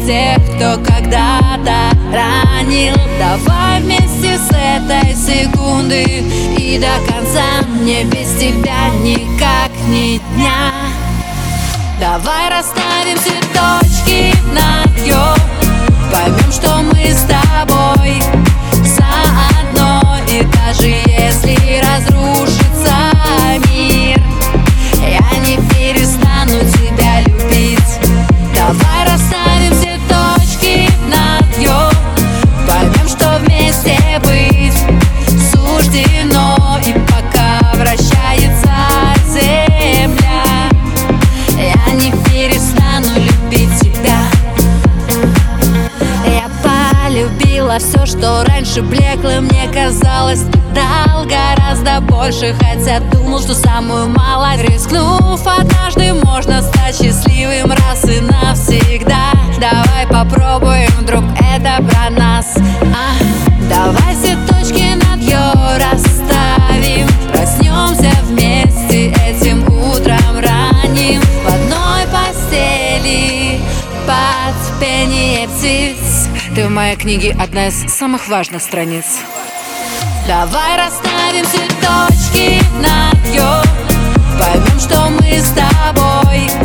тех, кто когда-то ранил. Давай вместе с этой секунды и до конца, мне без тебя никак ни дня. Давай расставим все точки над «ё», поймем, что мы с тобой заодно. И даже если разрушится мир, я не перестану тебя любить. Давай расставим все точки над «ё», поймем, что вместе быть суждено. И пока вращается земля, я не перестану любить тебя. Я полюбила все, что раньше блекло, мне казалось, ты дал гораздо больше. Хотя думал, что самую малость, рискнув однажды, можно стать счастливым раз и навсегда. Давай попробуем, вдруг это про нас. Давай все точки над «ё» расставим, проснемся вместе этим утром ранним в одной постели под пение птиц. Ты в моей книге одна из самых важных страниц. Давай расставим все точки над «ё», поймем, что мы с тобой